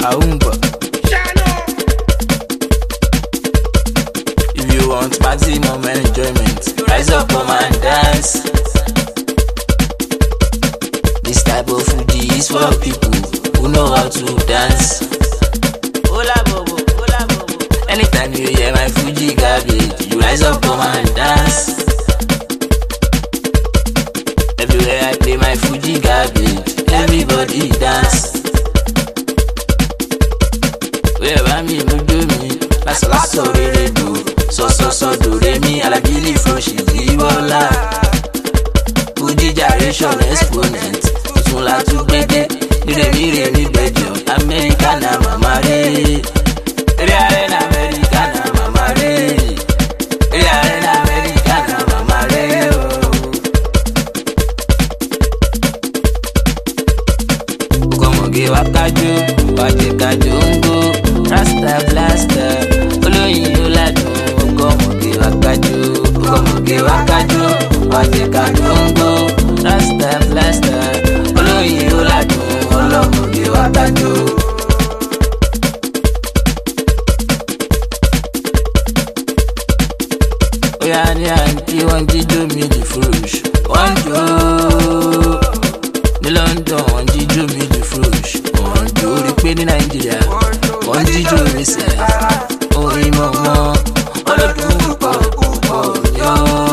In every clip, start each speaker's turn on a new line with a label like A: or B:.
A: Aumba. If you want maximum enjoyment, rise up, come and dance. This type of Fuji is for people who know how to dance. Hola bobo, hola bobo. Anytime you hear my Fuji garbage, you rise up, come and dance. Everywhere I play my Fuji garbage, everybody dance. Wherever me, do me, that's so really do. So do re mi, alabili from Shizibola. Fuji generation exponent, Tula to Bede, Re Belgium, Americana Mama Re. Real Americana Mama Re. Real Americana Mama Re. Como que wakaju, wakajungo, Rasta blaster, Oloyin Oladu. Como que wakaju, wakajungo, Rasta blaster, Oloyin Oladu, Olomo que wakaju. Oya ni àǹtí wọ́n jíjó mi di frush, wọ́n jó. Ní London wọ́n jíjó mi di frush, wọ́n jó. Rí pé ní Nàìjíríà wọ́n jíjó mi sẹ́, orin mọ̀mọ́, ọlọ́dún púpọ̀ yó.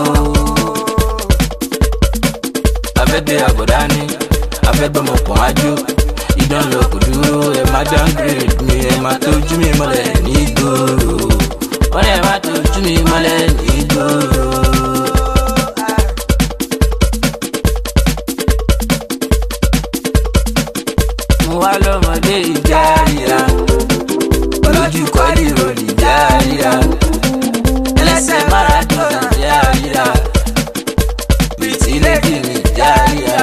A: Afẹ́dé àbọ̀dá ni, afẹ́gbọ́mọpọ̀ wájú. Ìdánlọ kò dúró, ẹ má downgrade mi, ẹ má tójú mi mọ́lẹ̀ ní ìgboro. Wọ́n lè má tójú mi mọ́lẹ̀ ní ìgboro. Mo wá lọ́mọdé ìjà ríra, olójú kọ́lí ìròyìn ìjà ríra, ẹlẹ́sẹ̀ Maradona ìjà ríra, bìtì lẹ́dí mi ìjà ríra.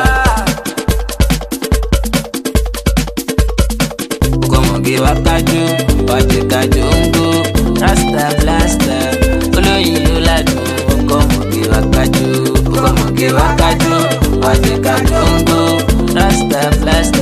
A: Kọ̀mọ̀gé wákàjú, wájẹ̀kájọ́ngó, Rasta blaster, Oloyin Oladu. Kọ̀mọ̀gé wákàjú, wájẹ̀kájọ́ngó, Rasta blaster.